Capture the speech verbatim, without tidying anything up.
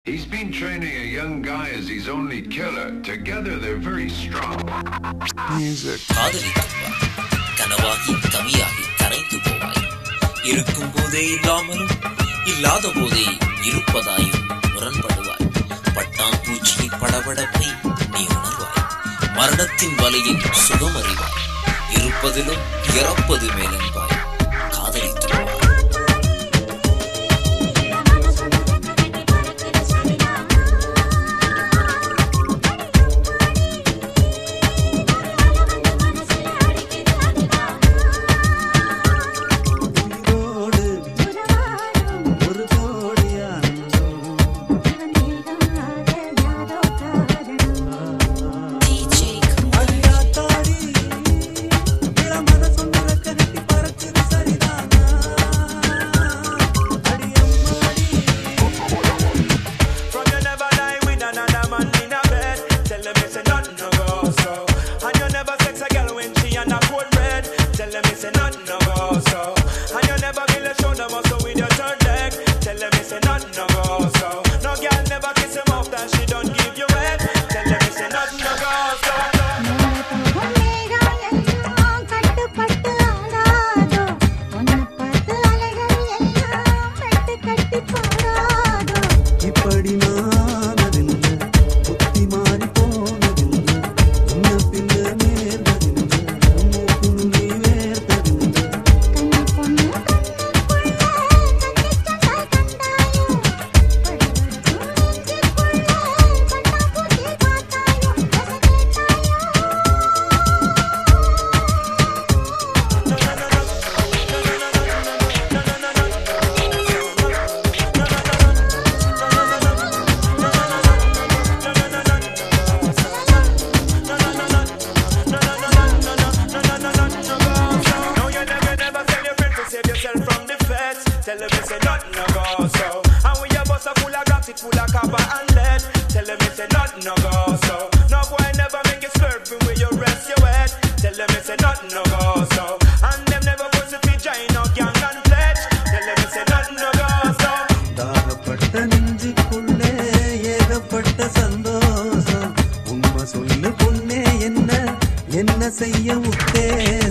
He's been training a young guy as his only killer. Together they're very strong. Music. கனவாகி கவியாகி கரைந்து போவாய். இருக்கும் போதே இல்லாமலும் இல்லாத போதே இருப்பதாயும் முரண்படுவாய். பட்டாம்பூச்சியின் படபடப்பை நீ உணர்வாய். மரணத்தின் வலையின் சுகம் அறிவாய். இருப்பதிலும் இறப்பது மேலென்பாய். காதலித்து என்ன செய்ய உத்தே